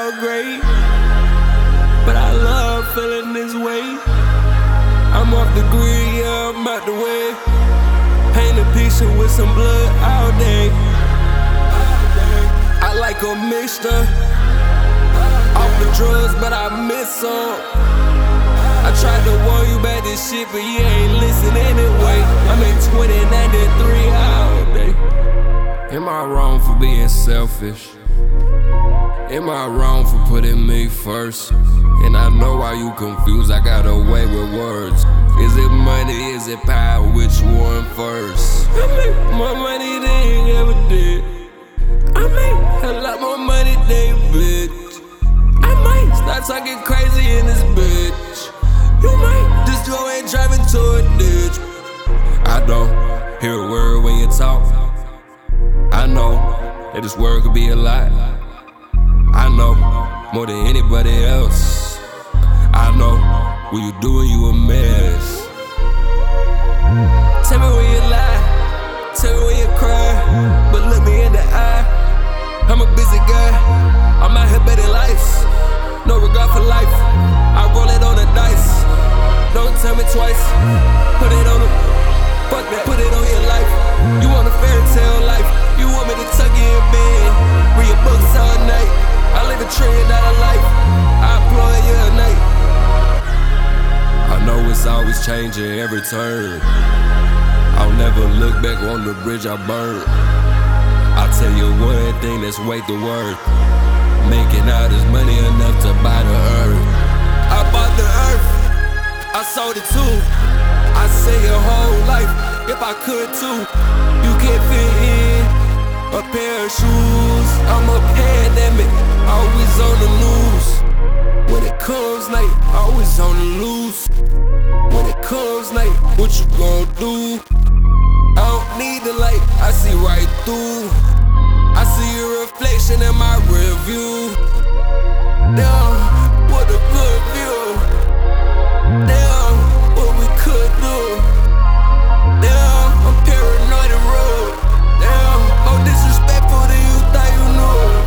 so great, but I love feeling this way. I'm off the grid, yeah, I'm out the way. Paint a picture with some blood all day. I like a mixture. Off the drugs, but I miss some. I tried to warn you about this shit, but you ain't listen anyway. I'm in 2093 all day. Am I wrong for being selfish? Am I wrong for putting me first? And I know why you confused, I got away with words. Is it money, is it power, which one first? I make more money than you ever did. I make a lot more money than you, bitch. I might start talking crazy in this bitch. You might just go and drive into a ditch. I don't hear a word when you talk. I know that this word could be a lie. I know more than anybody else. I know when you do it, you a mess. Tell me when you lie, tell me when you cry, but look me in the eye. I'm a busy guy, I'm out here betting life. No regard for life, I roll it on the dice. Don't tell me twice, put it on the, fuck that, put it on your life. You want a fairy tale life, you want me to tuck you in bed, read your books all night. I live a trillion dollar life, I employ you at night. I know it's always changing every turn. I'll never look back on the bridge I burned. I'll tell you one thing that's weight the word. Making out is money enough to buy the earth. I bought the earth, I sold it too. I say your whole life, if I could too. You can't fit in a pair of shoes. I'm a pandemic, always on the news. When it comes night, always on the loose. When it comes night, what you gon' do? I don't need the light, I see right through. I see your reflection in my rearview.